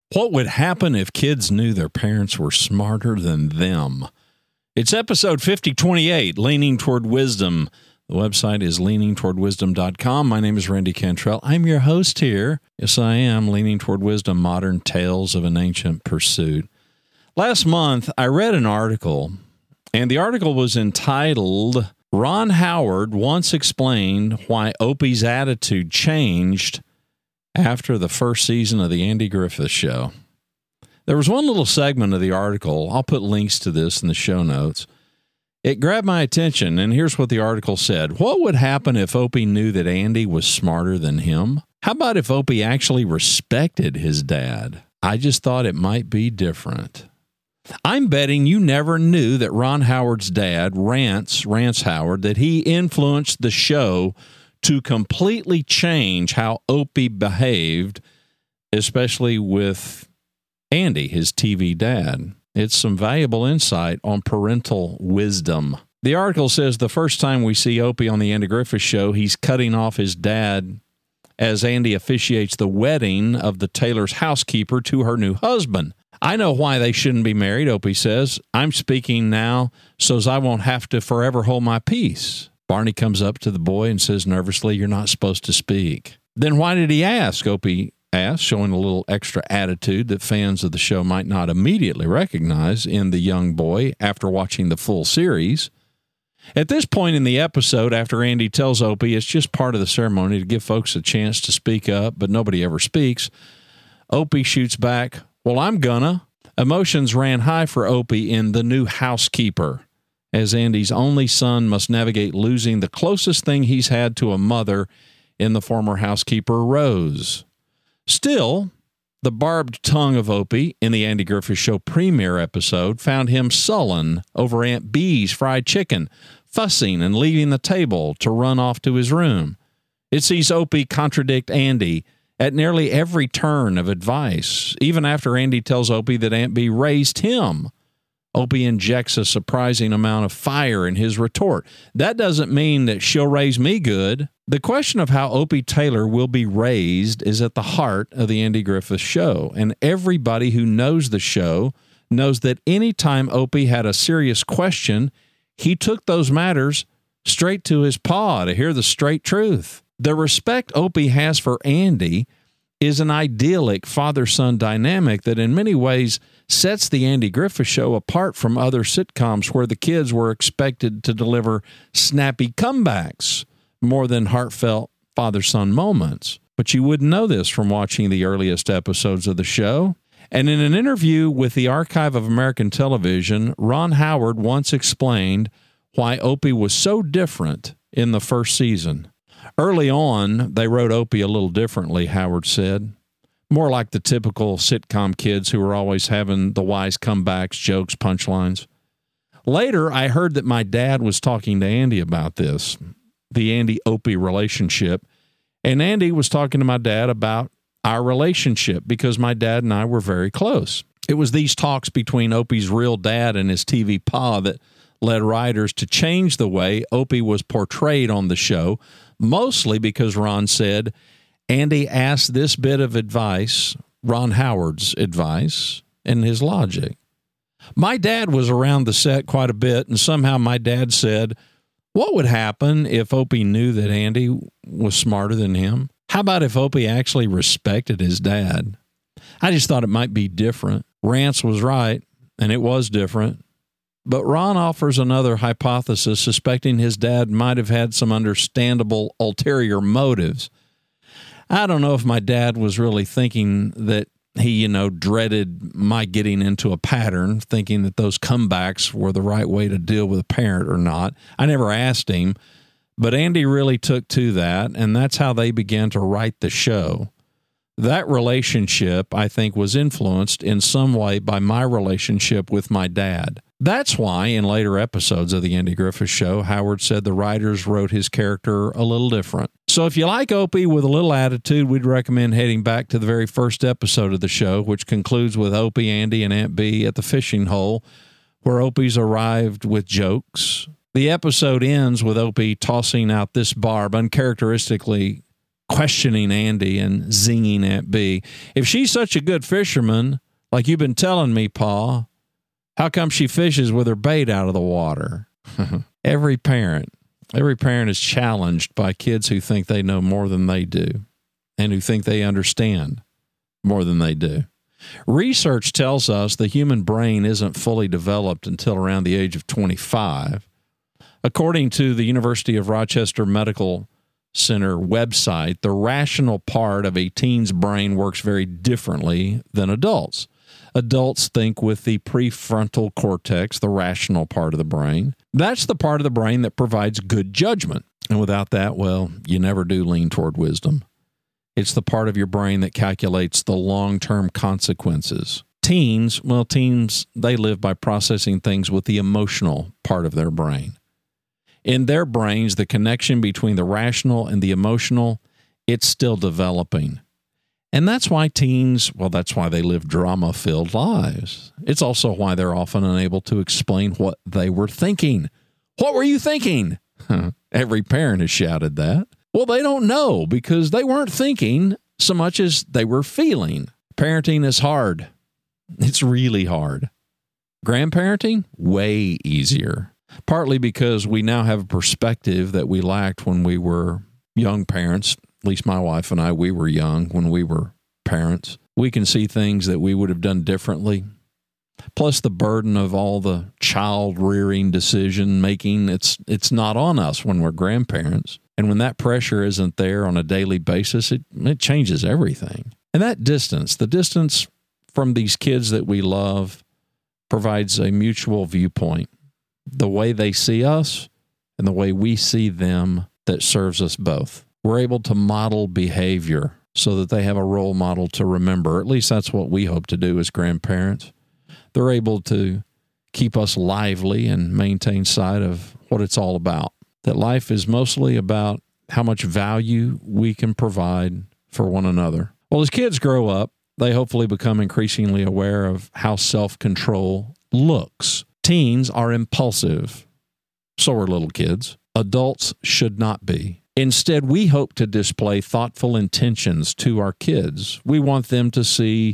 What would happen if kids knew their parents were smarter than them? It's episode 5028, Leaning Toward Wisdom. The website is leaningtowardwisdom.com. My name is Randy Cantrell. I'm your host here. Yes, I am. Leaning Toward Wisdom, Modern Tales of an Ancient Pursuit. Last month, I read an article, and the article was entitled, Ron Howard Once Explained Why Opie's Attitude Changed After the First Season of the Andy Griffith Show. There was one little segment of the article. I'll put links to this in the show notes. It grabbed my attention, and here's what the article said. What would happen if Opie knew that Andy was smarter than him? How about if Opie actually respected his dad? I just thought it might be different. I'm betting you never knew that Ron Howard's dad, Rance Howard, that he influenced the show to completely change how Opie behaved, especially with Andy, his TV dad. It's some valuable insight on parental wisdom. The article says the first time we see Opie on the Andy Griffith Show, he's cutting off his dad as Andy officiates the wedding of the Taylor's housekeeper to her new husband. I know why they shouldn't be married, Opie says. I'm speaking now so's I won't have to forever hold my peace. Barney comes up to the boy and says nervously, "You're not supposed to speak." Then why did he ask? Opie asked, showing a little extra attitude that fans of the show might not immediately recognize in the young boy after watching the full series. At this point in the episode, after Andy tells Opie it's just part of the ceremony to give folks a chance to speak up, but nobody ever speaks, Opie shoots back, "Well, I'm gonna." Emotions ran high for Opie in The New Housekeeper, as Andy's only son must navigate losing the closest thing he's had to a mother in the former housekeeper, Rose. Still, the barbed tongue of Opie in the Andy Griffith Show premiere episode found him sullen over Aunt Bee's fried chicken, fussing and leaving the table to run off to his room. It sees Opie contradict Andy at nearly every turn of advice, even after Andy tells Opie that Aunt Bee raised him. Opie injects a surprising amount of fire in his retort. "That doesn't mean that she'll raise me good." The question of how Opie Taylor will be raised is at the heart of the Andy Griffith Show, and everybody who knows the show knows that any time Opie had a serious question, he took those matters straight to his pa to hear the straight truth. The respect Opie has for Andy is an idyllic father-son dynamic that in many ways sets the Andy Griffith Show apart from other sitcoms where the kids were expected to deliver snappy comebacks more than heartfelt father-son moments. But you wouldn't know this from watching the earliest episodes of the show. And in an interview with the Archive of American Television, Ron Howard once explained why Opie was so different in the first season. Early on, they wrote Opie a little differently, Howard said. More like the typical sitcom kids who were always having the wise comebacks, jokes, punchlines. Later, I heard that my dad was talking to Andy about this, the Andy-Opie relationship, and Andy was talking to my dad about our relationship because my dad and I were very close. It was these talks between Opie's real dad and his TV pa that led writers to change the way Opie was portrayed on the show, mostly because Ron said Andy asked this bit of advice, Ron Howard's advice, and his logic. My dad was around the set quite a bit, and somehow my dad said, what would happen if Opie knew that Andy was smarter than him? How about if Opie actually respected his dad? I just thought it might be different. Rance was right, and it was different. But Ron offers another hypothesis, suspecting his dad might have had some understandable ulterior motives. I don't know if my dad was really thinking that he, dreaded my getting into a pattern, thinking that those comebacks were the right way to deal with a parent or not. I never asked him, but Andy really took to that, and that's how they began to write the show. That relationship, I think, was influenced in some way by my relationship with my dad. That's why, in later episodes of The Andy Griffith Show, Howard said the writers wrote his character a little different. So if you like Opie with a little attitude, we'd recommend heading back to the very first episode of the show, which concludes with Opie, Andy, and Aunt Bee at the fishing hole, where Opie's arrived with jokes. The episode ends with Opie tossing out this barb, uncharacteristically questioning Andy and zinging Aunt Bee. If she's such a good fisherman, like you've been telling me, Pa, how come she fishes with her bait out of the water? Every parent is challenged by kids who think they know more than they do and who think they understand more than they do. Research tells us the human brain isn't fully developed until around the age of 25. According to the University of Rochester Medical Center website, the rational part of a teen's brain works very differently than adults. Adults think with the prefrontal cortex, the rational part of the brain. That's the part of the brain that provides good judgment. And without that, well, you never do lean toward wisdom. It's the part of your brain that calculates the long-term consequences. Teens, they live by processing things with the emotional part of their brain. In their brains, the connection between the rational and the emotional, it's still developing. And that's why teens, that's why they live drama-filled lives. It's also why they're often unable to explain what they were thinking. What were you thinking? Every parent has shouted that. Well, they don't know because they weren't thinking so much as they were feeling. Parenting is hard. It's really hard. Grandparenting, way easier. Partly because we now have a perspective that we lacked when we were young parents. At least my wife and I, we were young when we were parents. We can see things that we would have done differently. Plus the burden of all the child-rearing decision-making, it's not on us when we're grandparents. And when that pressure isn't there on a daily basis, it changes everything. And that distance, the distance from these kids that we love, provides a mutual viewpoint. The way they see us and the way we see them that serves us both. We're able to model behavior so that they have a role model to remember. At least that's what we hope to do as grandparents. They're able to keep us lively and maintain sight of what it's all about. That life is mostly about how much value we can provide for one another. Well, as kids grow up, they hopefully become increasingly aware of how self-control looks. Teens are impulsive. So are little kids. Adults should not be. Instead, we hope to display thoughtful intentions to our kids. We want them to see,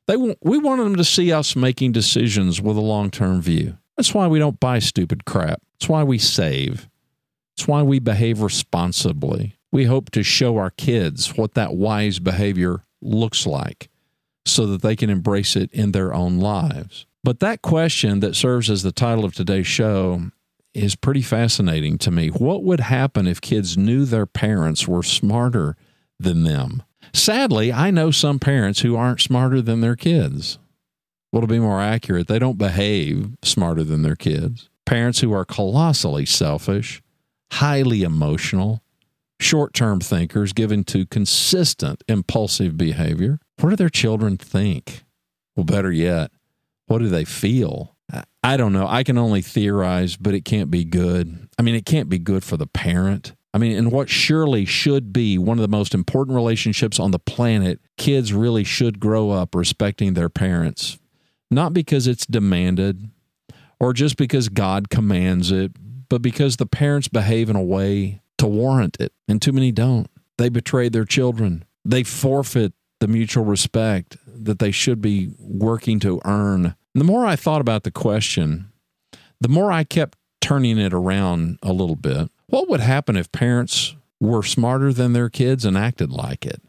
we want them to see us making decisions with a long-term view. That's why we don't buy stupid crap. That's why we save. It's why we behave responsibly. We hope to show our kids what that wise behavior looks like so that they can embrace it in their own lives. But that question that serves as the title of today's show is pretty fascinating to me. What would happen if kids knew their parents were smarter than them? Sadly, I know some parents who aren't smarter than their kids. Well, to be more accurate, they don't behave smarter than their kids. Parents who are colossally selfish, highly emotional, short-term thinkers given to consistent impulsive behavior. What do their children think? Well, better yet, what do they feel? I don't know. I can only theorize, but it can't be good. It can't be good for the parent. In what surely should be one of the most important relationships on the planet, kids really should grow up respecting their parents. Not because it's demanded or just because God commands it, but because the parents behave in a way to warrant it. And too many don't. They betray their children. They forfeit the mutual respect that they should be working to earn. And the more I thought about the question, the more I kept turning it around a little bit. What would happen if parents were smarter than their kids and acted like it?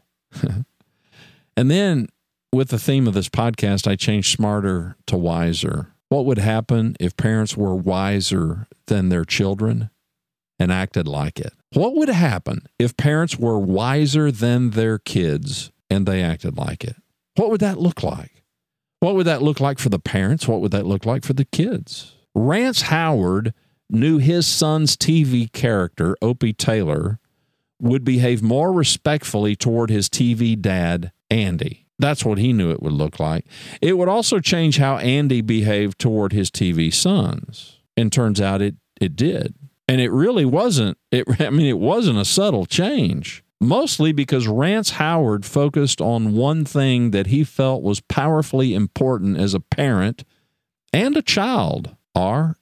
And then, with the theme of this podcast, I changed smarter to wiser. What would happen if parents were wiser than their children and acted like it? What would happen if parents were wiser than their kids and they acted like it? What would that look like? What would that look like for the parents? What would that look like for the kids? Rance Howard knew his son's TV character, Opie Taylor, would behave more respectfully toward his TV dad, Andy. That's what he knew it would look like. It would also change how Andy behaved toward his TV sons. And turns out it did. And it really wasn't, it wasn't a subtle change. Mostly because Rance Howard focused on one thing that he felt was powerfully important as a parent and a child.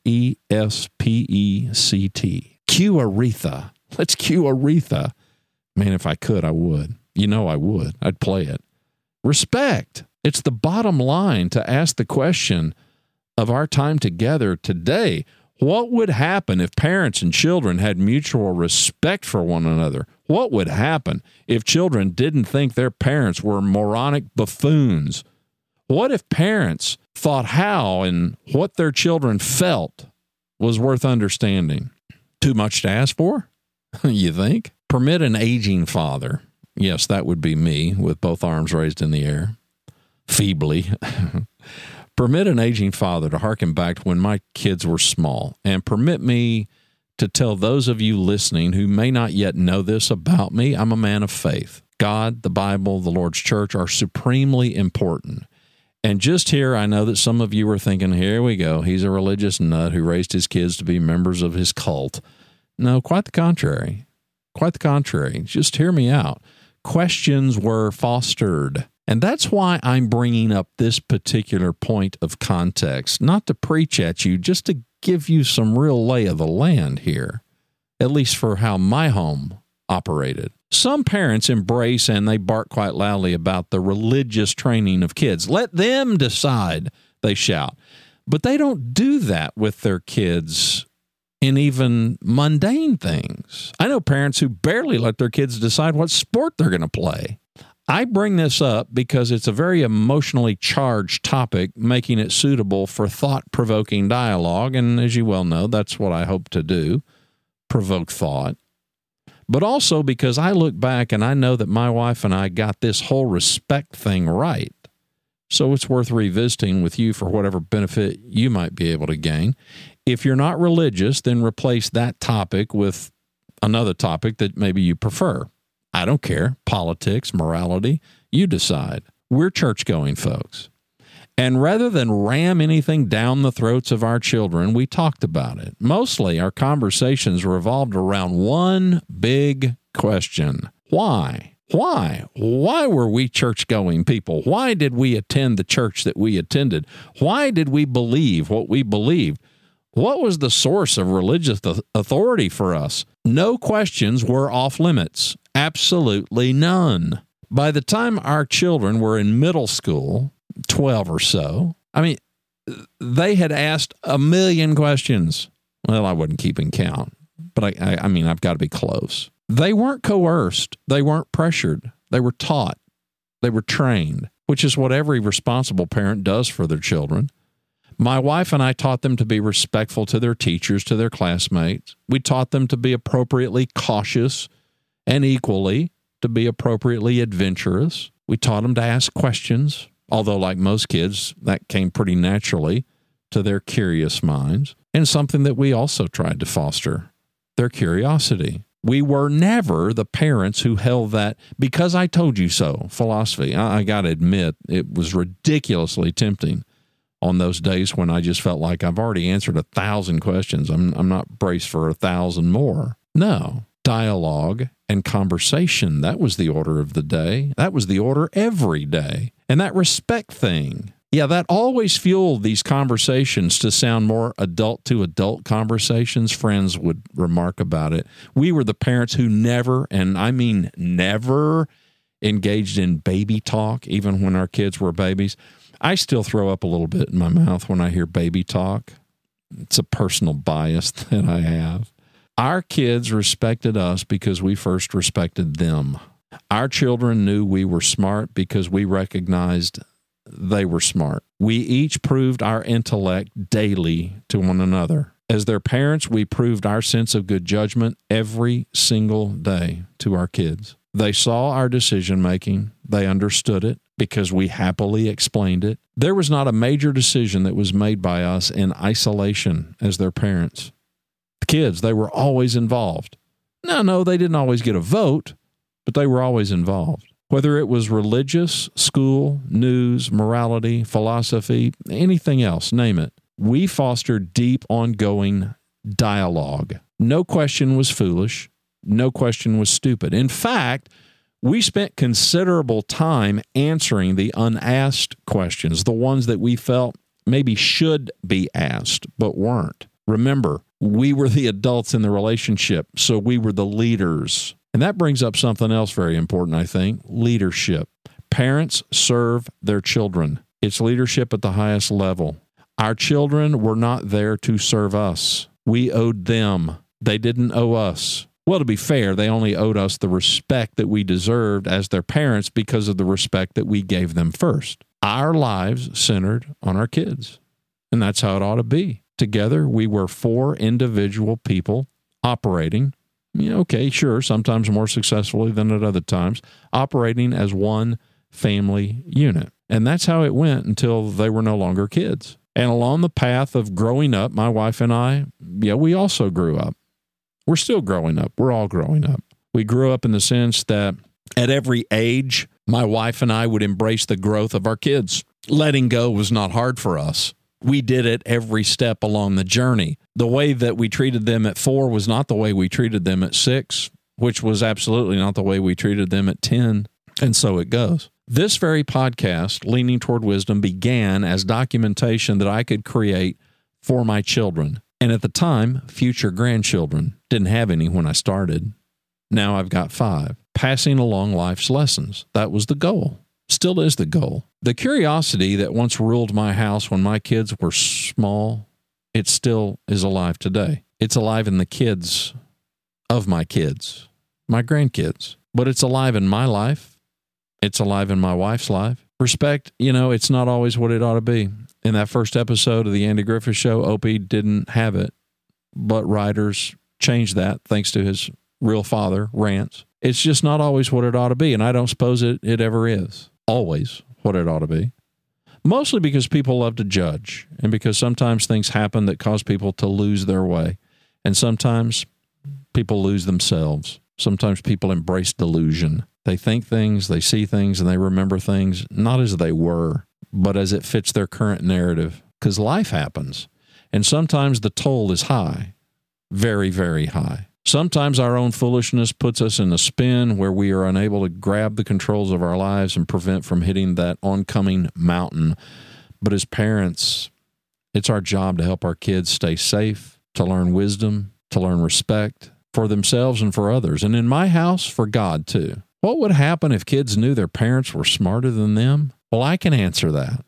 RESPECT. Cue Aretha. Let's cue Aretha. Man, if I could, I would. You know I would. I'd play it. Respect. It's the bottom line to ask the question of our time together today. What would happen if parents and children had mutual respect for one another? What would happen if children didn't think their parents were moronic buffoons? What if parents thought how and what their children felt was worth understanding? Too much to ask for? You think? Permit an aging father. Yes, that would be me with both arms raised in the air, feebly. Permit an aging father to hearken back to when my kids were small, and permit me to tell those of you listening who may not yet know this about me, I'm a man of faith. God, the Bible, the Lord's church are supremely important. And just here, I know that some of you are thinking, here we go, he's a religious nut who raised his kids to be members of his cult. No, quite the contrary. Quite the contrary. Just hear me out. Questions were fostered. And that's why I'm bringing up this particular point of context, not to preach at you, just to give you some real lay of the land here, at least for how my home operated. Some parents embrace and they bark quite loudly about the religious training of kids. Let them decide, they shout. But they don't do that with their kids in even mundane things. I know parents who barely let their kids decide what sport they're going to play. I bring this up because it's a very emotionally charged topic, making it suitable for thought-provoking dialogue, and as you well know, that's what I hope to do, provoke thought. But also because I look back and I know that my wife and I got this whole respect thing right. So it's worth revisiting with you for whatever benefit you might be able to gain. If you're not religious, then replace that topic with another topic that maybe you prefer. I don't care. Politics, morality, you decide. We're church-going folks. And rather than ram anything down the throats of our children, we talked about it. Mostly our conversations revolved around one big question. Why? Why? Why were we church-going people? Why did we attend the church that we attended? Why did we believe what we believed? What was the source of religious authority for us? No questions were off limits. Absolutely none. By the time our children were in middle school, 12 or so, they had asked 1 million questions. Well, I wasn't keeping count, but I've got to be close. They weren't coerced. They weren't pressured. They were taught. They were trained, which is what every responsible parent does for their children. My wife and I taught them to be respectful to their teachers, to their classmates. We taught them to be appropriately cautious and equally to be appropriately adventurous. We taught them to ask questions, although like most kids, that came pretty naturally to their curious minds, and something that we also tried to foster, their curiosity. We were never the parents who held that because I told you so philosophy. I got to admit, it was ridiculously tempting on those days when I just felt like I've already answered 1,000 questions. I'm not braced for 1,000 more. No. Dialogue and conversation, that was the order of the day. That was the order every day. And that respect thing, yeah, that always fueled these conversations to sound more adult-to-adult conversations. Friends would remark about it. We were the parents who never, and I mean never, engaged in baby talk, even when our kids were babies. I still throw up a little bit in my mouth when I hear baby talk. It's a personal bias that I have. Our kids respected us because we first respected them. Our children knew we were smart because we recognized they were smart. We each proved our intellect daily to one another. As their parents, we proved our sense of good judgment every single day to our kids. They saw our decision-making. They understood it because we happily explained it. There was not a major decision that was made by us in isolation as their parents. The kids, they were always involved. No, they didn't always get a vote, but they were always involved. Whether it was religious, school, news, morality, philosophy, anything else, name it. We fostered deep, ongoing dialogue. No question was foolish. No question was stupid. In fact, we spent considerable time answering the unasked questions, the ones that we felt maybe should be asked, but weren't. Remember, we were the adults in the relationship, so we were the leaders. And that brings up something else very important, I think, leadership. Parents serve their children. It's leadership at the highest level. Our children were not there to serve us. We owed them. They didn't owe us. Well, to be fair, they only owed us the respect that we deserved as their parents because of the respect that we gave them first. Our lives centered on our kids. And that's how it ought to be. Together, we were 4 individual people operating, okay, sure, sometimes more successfully than at other times, operating as one family unit. And that's how it went until they were no longer kids. And along the path of growing up, my wife and I, we also grew up. We're still growing up. We're all growing up. We grew up in the sense that at every age, my wife and I would embrace the growth of our kids. Letting go was not hard for us. We did it every step along the journey. The way that we treated them at 4 was not the way we treated them at 6, which was absolutely not the way we treated them at 10. And so it goes. This very podcast, Leaning Toward Wisdom, began as documentation that I could create for my children. And at the time, future grandchildren. Didn't have any when I started. Now I've got 5. Passing along life's lessons. That was the goal. Still is the goal. The curiosity that once ruled my house when my kids were small, it still is alive today. It's alive in the kids of my kids, my grandkids. But it's alive in my life. It's alive in my wife's life. Respect, it's not always what it ought to be. In that first episode of the Andy Griffith Show, Opie didn't have it, but writers changed that thanks to his real father, Rance. It's just not always what it ought to be, and I don't suppose it ever is. Always what it ought to be. Mostly because people love to judge, and because sometimes things happen that cause people to lose their way, and sometimes people lose themselves. Sometimes people embrace delusion. They think things, they see things, and they remember things not as they were, but as it fits their current narrative, because life happens, and sometimes the toll is high, very, very high. Sometimes our own foolishness puts us in a spin where we are unable to grab the controls of our lives and prevent from hitting that oncoming mountain. But as parents, it's our job to help our kids stay safe, to learn wisdom, to learn respect for themselves and for others. And in my house, for God too. What would happen if kids knew their parents were smarter than them? Well, I can answer that.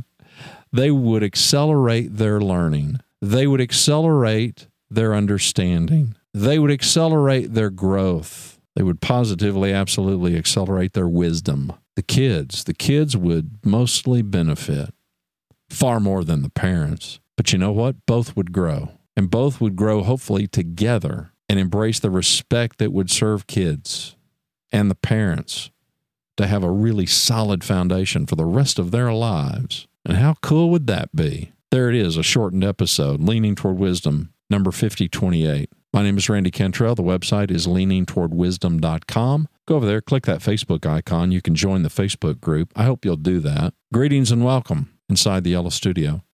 They would accelerate their learning. They would accelerate their understanding. They would accelerate their growth. They would positively, absolutely accelerate their wisdom. The kids would mostly benefit far more than the parents. But you know what? Both would grow. And both would grow hopefully together and embrace the respect that would serve kids and the parents to have a really solid foundation for the rest of their lives. And how cool would that be? There it is, a shortened episode, Leaning Toward Wisdom, number 5028. My name is Randy Cantrell. The website is leaningtowardwisdom.com. Go over there, click that Facebook icon. You can join the Facebook group. I hope you'll do that. Greetings and welcome inside the Yellow Studio.